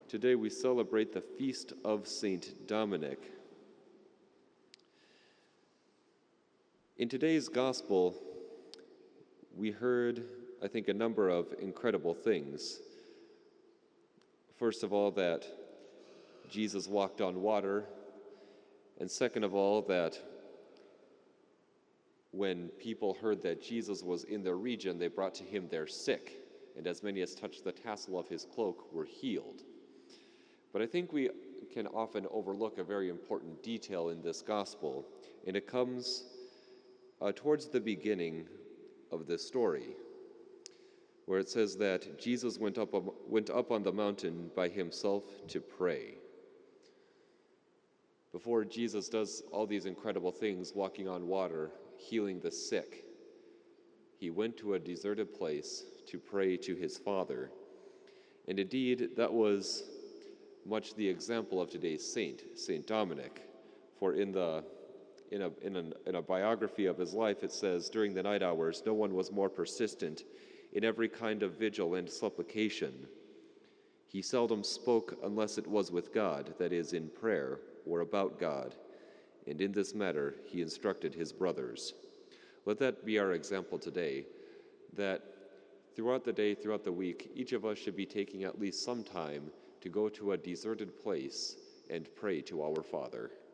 Today we celebrate the feast of Saint Dominic. In today's gospel, we heard, I think, a number of incredible things. First of all, that Jesus walked on water, and second of all, that when people heard that Jesus was in their region, they brought to him their sick, and as many as touched the tassel of his cloak were healed. But I think we can often overlook a very important detail in this gospel, and it comes towards the beginning of this story, where it says that Jesus went up on the mountain by himself to pray. Before Jesus does all these incredible things, walking on water, healing the sick, he went to a deserted place to pray to his Father. And indeed, that was much the example of today's saint, Saint Dominic. For in a biography of his life, it says, during the night hours, no one was more persistent in every kind of vigil and supplication. He seldom spoke unless it was with God, that is, in prayer, or about God, and in this matter he instructed his brothers. Let that be our example today, that throughout the day, throughout the week, each of us should be taking at least some time to go to a deserted place and pray to our Father.